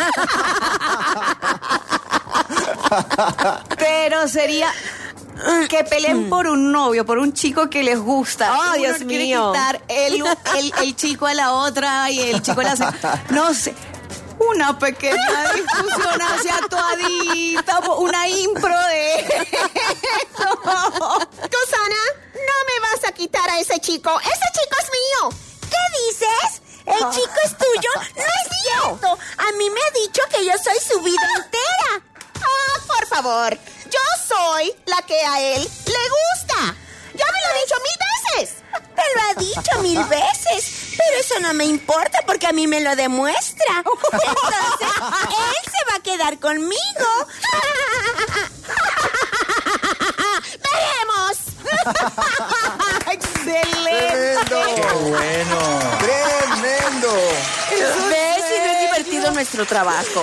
pero sería... Que peleen por un novio, por un chico que les gusta. ¡Oh, Dios mío! Quitar el chico a la otra y el chico a la... No sé... Una pequeña discusión así actuadita, una impro de eso. Susana, no me vas a quitar a ese chico. Ese chico es mío. ¿Qué dices? ¿El chico es tuyo? No es cierto. A mí me ha dicho que yo soy su vida entera. Por favor. Yo soy la que a él le gusta. Ya me lo ha dicho 1000 veces. ¿Te lo ha dicho 1000 veces? eso no me importa porque a mí me lo demuestra. Entonces, él se va a quedar conmigo. ¡Veremos! ¡Excelente! ¡Qué bueno! ¡Tremendo! ¿Ves si no es divertido nuestro trabajo?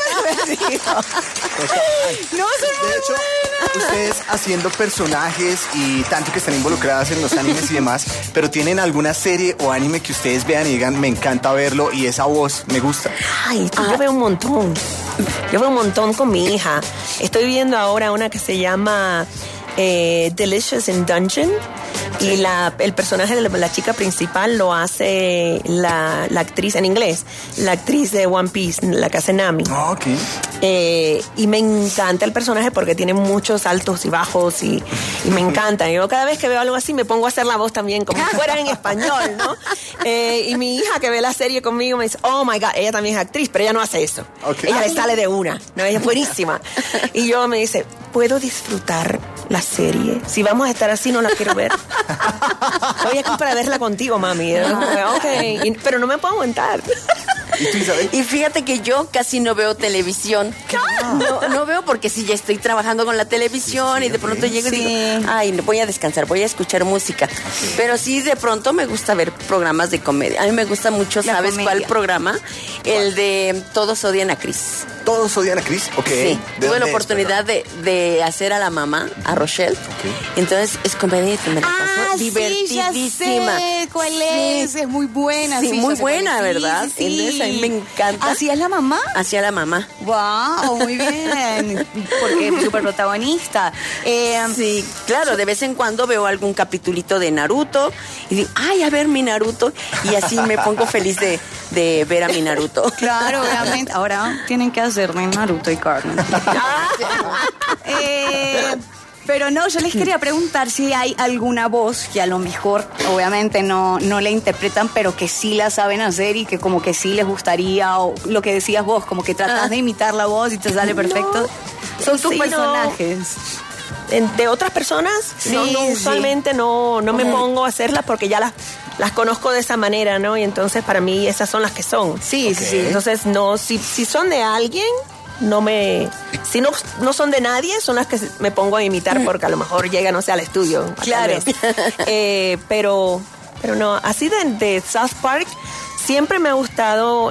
No, de hecho, ustedes haciendo personajes y tanto que están involucradas en los animes y demás, pero ¿tienen alguna serie o anime que ustedes vean y digan, me encanta verlo y esa voz me gusta? Ay, yo veo un montón. Yo veo un montón con mi hija. Estoy viendo ahora una que se llama Delicious in Dungeon. Y el personaje de la chica principal lo hace la actriz en inglés, la actriz de One Piece, la que hace Nami. Oh, okay. Y me encanta el personaje porque tiene muchos altos y bajos y me encanta. Yo cada vez que veo algo así me pongo a hacer la voz también, como si fuera en español, ¿no? Y mi hija que ve la serie conmigo me dice, oh my God, ella también es actriz, pero ella no hace eso. Okay. Ella le sale de una, ¿no? Ella es buenísima. Y yo me dice, ¿puedo disfrutar la serie? Si vamos a estar así, no la quiero ver. Estoy aquí para verla contigo, mami. Okay. Pero no me puedo aguantar. ¿Y tú, Isabel? Y fíjate que yo casi no veo televisión. No veo porque si ya estoy trabajando con la televisión y de pronto llego y digo, ay, voy a descansar, voy a escuchar música. Pero sí, de pronto me gusta ver programas de comedia. A mí me gusta mucho, ¿sabes cuál programa? El de Todos odian a Chris. ¿Todos odian a Chris? Ok. Sí, tuve la oportunidad de hacer a la mamá, a Rochelle. Okay. Entonces es comedia y me la pasó divertidísima. Sí, ya sé cuál es. Es muy buena. Sí, muy buena, ¿verdad? Sí. A mí me encanta. ¿Así es la mamá? Así es la mamá. Wow, muy bien. Porque es súper protagonista. Sí, claro, de vez en cuando veo algún capitulito de Naruto y digo, ay, a ver mi Naruto. Y así me pongo feliz de ver a mi Naruto. Claro, obviamente. Ahora tienen que hacerme Naruto y Carmen. Pero no, yo les quería preguntar si hay alguna voz que a lo mejor, obviamente, no la interpretan, pero que sí la saben hacer y que como que sí les gustaría, o lo que decías vos, como que tratas de imitar la voz y te sale perfecto. No, son tus personajes. De otras personas, sí, usualmente no me pongo a hacerlas porque ya las conozco de esa manera, ¿no? Y entonces para mí esas son las que son. Sí, sí. Entonces, no, si son de alguien, si no son de nadie, son las que me pongo a imitar porque a lo mejor llegan, no sé, al estudio. Claro. Pero no, así de South Park siempre me ha gustado,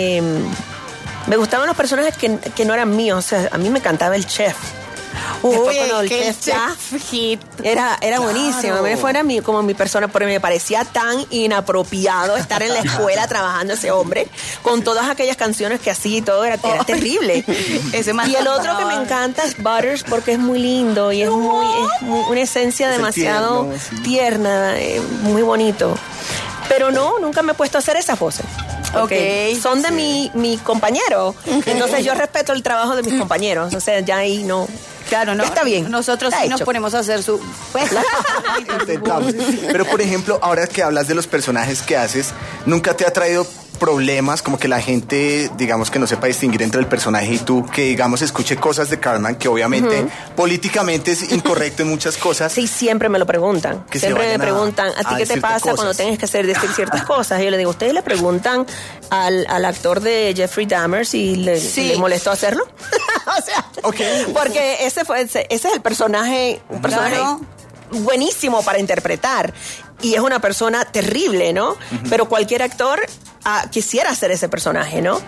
me gustaban los personajes que no eran míos. O sea, a mí me encantaba el chef. Después cuando el chef hit era buenísimo. A mí fuera como mi persona, porque me parecía tan inapropiado estar en la escuela trabajando ese hombre con todas aquellas canciones que hacía y todo, era terrible. Y el otro que me encanta es Butters porque es muy lindo y es una esencia demasiado tierna, muy bonito. Pero nunca me he puesto a hacer esas voces. Okay. Son de mi compañero. Entonces yo respeto el trabajo de mis compañeros. O sea, ya ahí no. Claro, no. Está bien. Nosotros sí nos ponemos a hacer su. Pues. Intentamos. Pero por ejemplo, ahora que hablas de los personajes que haces, ¿nunca te ha traído problemas como que la gente, digamos, que no sepa distinguir entre el personaje y tú, que digamos escuche cosas de Cartman que obviamente políticamente es incorrecto en muchas cosas? Sí, siempre me lo preguntan. Siempre me preguntan, ¿a ti qué te pasa cuando tienes que decir ciertas cosas? Y yo le digo, ¿ustedes le preguntan al actor de Jeffrey Dahmer si le molestó hacerlo? O sea, porque ese es el personaje, un personaje buenísimo para interpretar. Y es una persona terrible, ¿no? Pero cualquier actor quisiera hacer ese personaje, ¿no?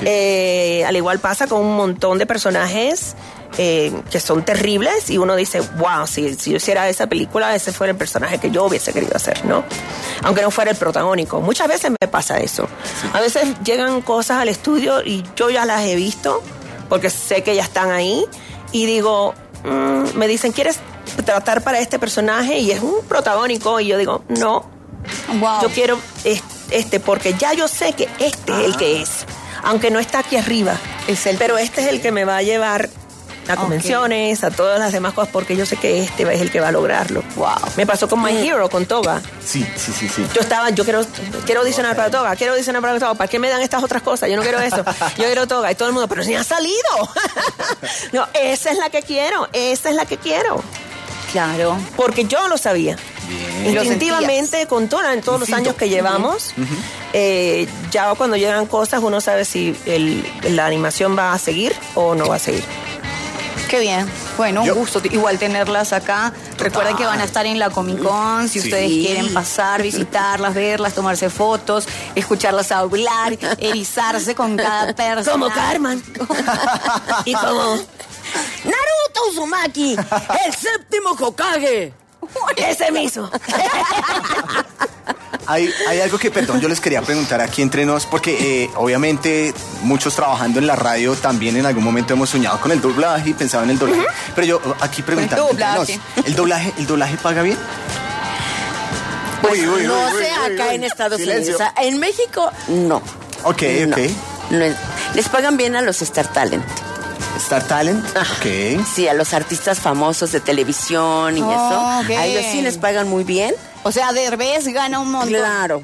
Al igual pasa con un montón de personajes que son terribles y uno dice, wow, si yo hiciera esa película, ese fuera el personaje que yo hubiese querido hacer, ¿no? Aunque no fuera el protagónico. Muchas veces me pasa eso. A veces llegan cosas al estudio y yo ya las he visto porque sé que ya están ahí y digo, me dicen, ¿quieres tratar para este personaje? Y es un protagónico y yo digo, no, yo quiero porque ya yo sé que este es el que es, aunque no está aquí arriba, pero este es el que me va a llevar a convenciones, a todas las demás cosas, porque yo sé que este es el que va a lograrlo. Me pasó con My Hero, con Toga. Sí. Yo quiero audicionar para Toga, ¿para qué me dan estas otras cosas? Yo no quiero eso, yo quiero Toga. Y todo el mundo, pero si ha salido. No, esa es la que quiero. Claro. Porque yo lo sabía. Bien. Instintivamente, con todos los años que llevamos, ya cuando llegan cosas uno sabe si la animación va a seguir o no va a seguir. Qué bien. Bueno, un gusto igual tenerlas acá. Recuerden que van a estar en la Comic Con. Si ustedes quieren pasar, visitarlas, verlas, tomarse fotos, escucharlas hablar, erizarse con cada persona. Como Carmen. Y como Naruto Uzumaki, el séptimo Hokage. Ese mismo. Hay algo que, perdón, yo les quería preguntar aquí entre nos, porque obviamente muchos trabajando en la radio también en algún momento hemos soñado con el doblaje y pensado en el doblaje. Pero yo aquí preguntando entre nos, ¿el doblaje paga bien? Pues no sé acá en Estados Unidos. En México, no. Ok. No, les pagan bien a los Star Talent. ¿Star Talent? Ok. Sí, a los artistas famosos de televisión y eso. Okay. A ellos sí les pagan muy bien. O sea, Derbez gana un montón. Claro.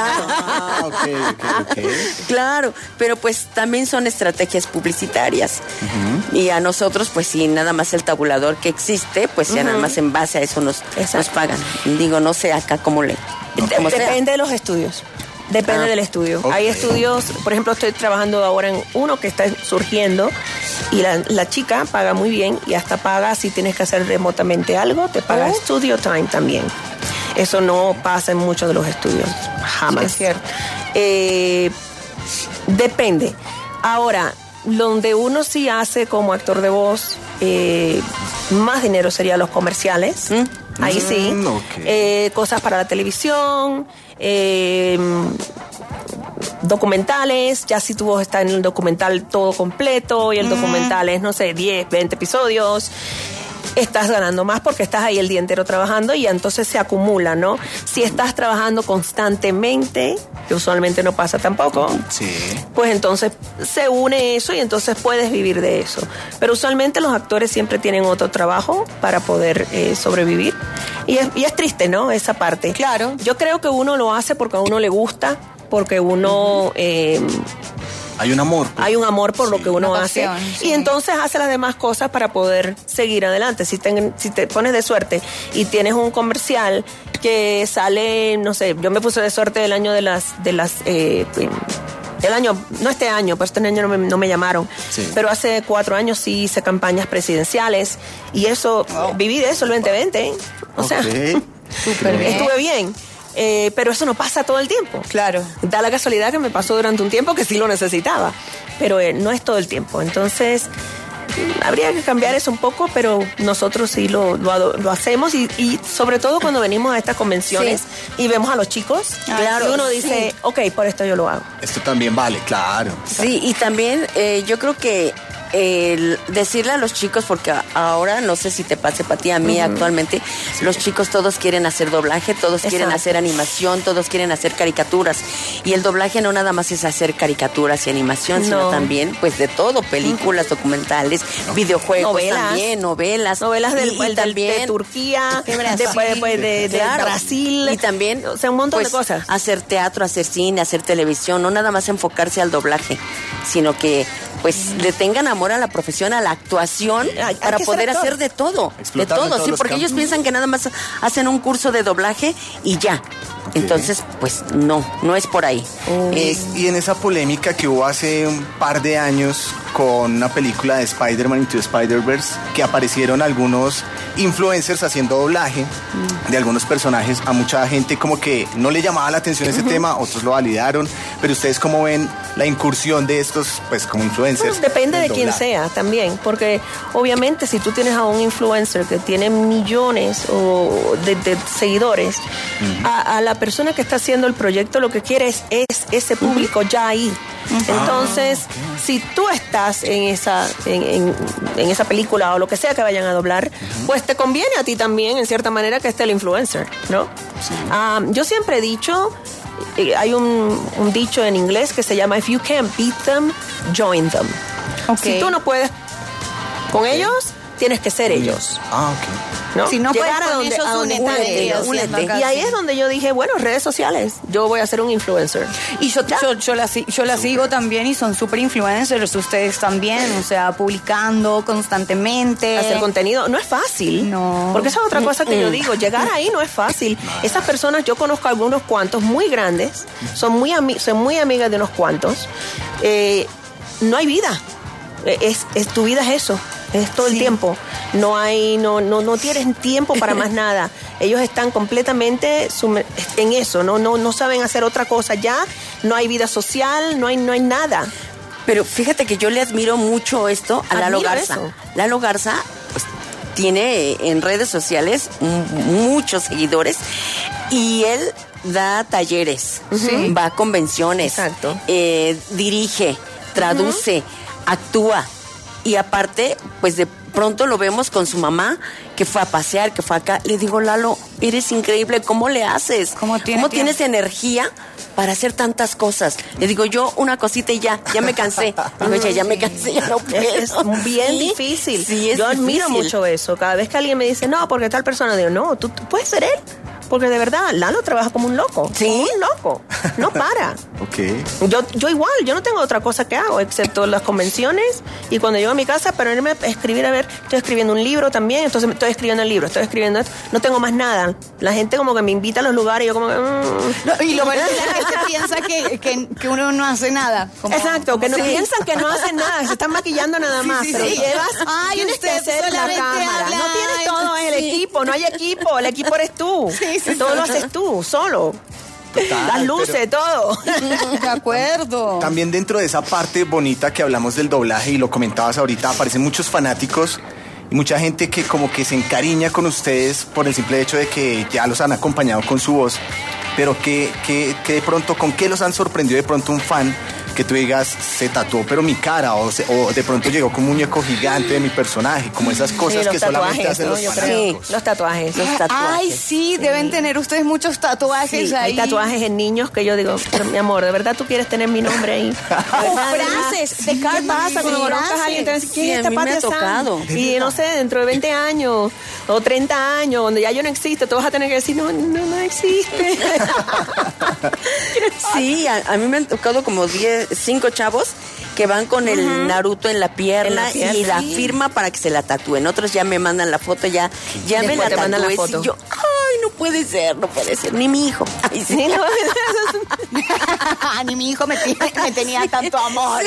Ok. Claro, pero pues también son estrategias publicitarias. Y a nosotros, pues sí, nada más el tabulador que existe, pues ya nada más en base a eso nos pagan. Digo, no sé acá cómo le... Depende de los estudios. Depende del estudio. Okay. Hay estudios, por ejemplo, estoy trabajando ahora en uno que está surgiendo y la chica paga muy bien y hasta paga si tienes que hacer remotamente algo, te paga Studio Time también. Eso no pasa en muchos de los estudios, jamás. Sí, es cierto. Depende. Ahora, donde uno sí hace como actor de voz, más dinero serían los comerciales. Ahí sí. Okay. Cosas para la televisión, documentales, ya si tu voz está en el documental todo completo y el documental es, no sé, 10, 20 episodios, estás ganando más porque estás ahí el día entero trabajando y entonces se acumula, ¿no? Si estás trabajando constantemente, que usualmente no pasa tampoco, pues entonces se une eso y entonces puedes vivir de eso. Pero usualmente los actores siempre tienen otro trabajo para poder sobrevivir y es triste, ¿no? Esa parte. Claro. Yo creo que uno lo hace porque a uno le gusta, porque uno... hay un amor. Hay un amor por lo que uno hace. Y entonces hace las demás cosas para poder seguir adelante. Si te pones de suerte y tienes un comercial que sale, no sé, yo me puse de suerte el año del año, no este año, pues este año no me llamaron. Pero hace 4 años sí hice campañas presidenciales y eso, viví de eso el 2020. O sea, súper bien. Estuve bien. Pero eso no pasa todo el tiempo. Claro. Da la casualidad que me pasó durante un tiempo que sí lo necesitaba, pero no es todo el tiempo. Entonces, habría que cambiar eso un poco, pero nosotros sí lo hacemos y sobre todo cuando venimos a estas convenciones y vemos a los chicos, claro, y uno dice, ok, por esto yo lo hago. Esto también vale, claro. Sí, y también yo creo que decirle a los chicos, porque ahora no sé si te pase para ti, a mí actualmente los chicos todos quieren hacer doblaje, todos quieren hacer animación, todos quieren hacer caricaturas y el doblaje no nada más es hacer caricaturas y animación, sino también pues de todo, películas, documentales, videojuegos, novelas de Turquía, de Brasil y también o sea, un montón de cosas, hacer teatro, hacer cine, hacer televisión, no nada más enfocarse al doblaje, sino que pues le tengan amor a la profesión, a la actuación, para poder hacer de todo. De todo, sí, porque ellos piensan que nada más hacen un curso de doblaje y ya. Entonces, pues no es por ahí. Y en esa polémica que hubo hace un par de años con una película de Spider-Man Into the Spider-Verse, que aparecieron algunos influencers haciendo doblaje de algunos personajes, a mucha gente como que no le llamaba la atención ese tema, otros lo validaron, pero ustedes cómo ven la incursión de estos, pues como influencers. Pues depende de quién sea también, porque obviamente si tú tienes a un influencer que tiene millones de seguidores, a la persona que está haciendo el proyecto lo que quiere es ese público ya ahí. Entonces, si tú estás en esa película o lo que sea que vayan a doblar, pues te conviene a ti también, en cierta manera, que esté el influencer, ¿no? Yo siempre he dicho, hay un dicho en inglés que se llama if you can't beat them, join them. Si tú no puedes con ellos, tienes que ser ellos. ¿no? Si no llegar puedes con a donde únete. Y ahí es donde yo dije, bueno, redes sociales, yo voy a ser un influencer. Y yo la sigo también y son súper influencers, ustedes también, o sea, publicando constantemente. Hacer contenido no es fácil. No. Porque esa es otra cosa que yo digo, llegar ahí no es fácil. Esas personas, yo conozco a algunos cuantos muy grandes, son muy amigas de unos cuantos. No hay vida. Tu vida es eso. Es todo el tiempo. No tienes tiempo para más nada. Ellos están completamente en eso. No saben hacer otra cosa ya. No hay vida social, no hay nada. Pero fíjate que yo le admiro mucho esto a Lalo Garza. Lalo Garza pues, tiene en redes sociales muchos seguidores y él da talleres, va a convenciones, dirige, traduce, actúa. Y aparte, pues de pronto lo vemos con su mamá, que fue a pasear, que fue acá. Le digo, Lalo, eres increíble, ¿cómo le haces? ¿Cómo tienes energía para hacer tantas cosas? Le digo, yo una cosita y ya me cansé. Digo, ya me cansé, ya no puedo. Es bien difícil. Sí, yo admiro difícil. mucho eso. Cada vez que alguien me dice, no, porque tal persona, digo, no, tú puedes ser él. Porque de verdad, Lalo trabaja como un loco. Sí. Como un loco. No para. Yo igual, yo no tengo otra cosa que hago, excepto las convenciones y cuando llego a mi casa, para irme a escribir, estoy escribiendo un libro también, entonces estoy escribiendo el libro, no tengo más nada. La gente como que me invita a los lugares y yo como que... y lo bueno es que la gente piensa que uno no hace nada. Exacto, que no piensan que no hacen nada, se están maquillando nada más, pero llegas, tienes que hacer la cámara, no tienes todo el equipo, no hay equipo, el equipo eres tú. Todo lo haces tú, solo. Total, las luces, todo. De acuerdo. También dentro de esa parte bonita que hablamos del doblaje y lo comentabas ahorita, aparecen muchos fanáticos y mucha gente que como que se encariña con ustedes por el simple hecho de que ya los han acompañado con su voz, pero que de pronto, ¿con qué los han sorprendido de pronto un fan? Que tú digas, se tatuó pero mi cara, o de pronto llegó como un muñeco gigante de mi personaje, como esas cosas que solamente hacen los fanáticos. Sí, los tatuajes. Ay, sí, deben tener ustedes muchos tatuajes ahí. Hay tatuajes en niños que yo digo, pero, mi amor, ¿de verdad tú quieres tener mi nombre ahí? Frases de Carl pasa cuando conozcas a alguien? Entonces, ¿quién es esta Patria tocado? Y no sé, dentro de 20 años o 30 años, donde ya yo no existo, tú vas a tener que decir, no existe. Sí, a mí me han tocado como 5 chavos que van con el Naruto en la pierna y la firma para que se la tatúen. Otros ya me mandan la foto, ya me la tatué. Y yo, ay, no puede ser, ni mi hijo. Ay, sí. Ni mi hijo me tenía tanto amor.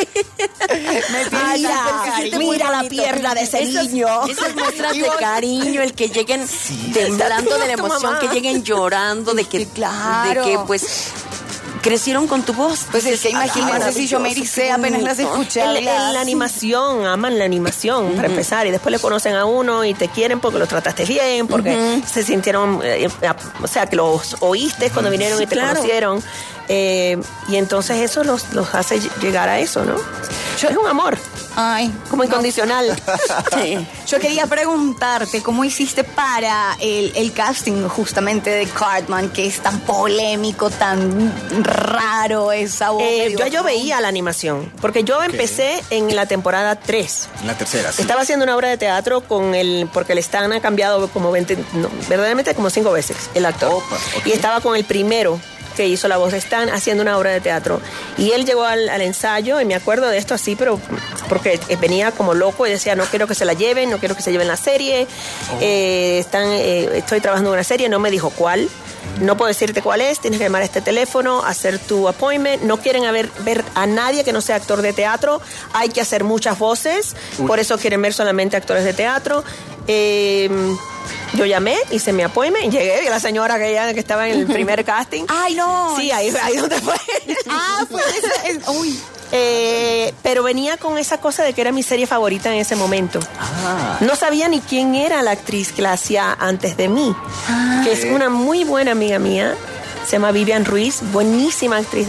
Mira la pierna de ese niño. Esas muestras de cariño, el que lleguen temblando de la emoción, que lleguen llorando, de que pues crecieron con tu voz. Pues es que imagínate si yo me ericé apenas las escuché. La animación, aman la animación para empezar, y después le conocen a uno y te quieren porque los trataste bien, porque se sintieron, o sea, que los oíste cuando vinieron y te conocieron. Y entonces eso los hace llegar a eso, ¿no? Es un amor. Ay, como incondicional. Sí. Yo quería preguntarte cómo hiciste para el casting justamente de Cartman, que es tan polémico, tan raro esa voz. Yo veía la animación, porque yo empecé en la temporada 3. En la tercera, sí. Estaba haciendo una obra de teatro porque el Stan ha cambiado como verdaderamente como 5 veces el actor. Y estaba con el primero que hizo la voz de Stan haciendo una obra de teatro, y él llegó al ensayo, y me acuerdo de esto así, pero porque venía como loco y decía, no quiero que se la lleven, no quiero que se lleven la serie. Estoy trabajando en una serie, no me dijo cuál, no puedo decirte cuál es, tienes que llamar a este teléfono, hacer tu appointment. No quieren ver a nadie que no sea actor de teatro, hay que hacer muchas voces. Por eso quieren ver solamente actores de teatro. Yo llamé, hice mi appointment, llegué, y la señora que estaba en el primer casting. ¡Ay, no! Sí, ahí donde fue. Fue esa. Uy. Pero venía con esa cosa de que era mi serie favorita en ese momento. No sabía ni quién era la actriz que la hacía antes de mí, que es una muy buena amiga mía, se llama Vivian Ruiz, buenísima actriz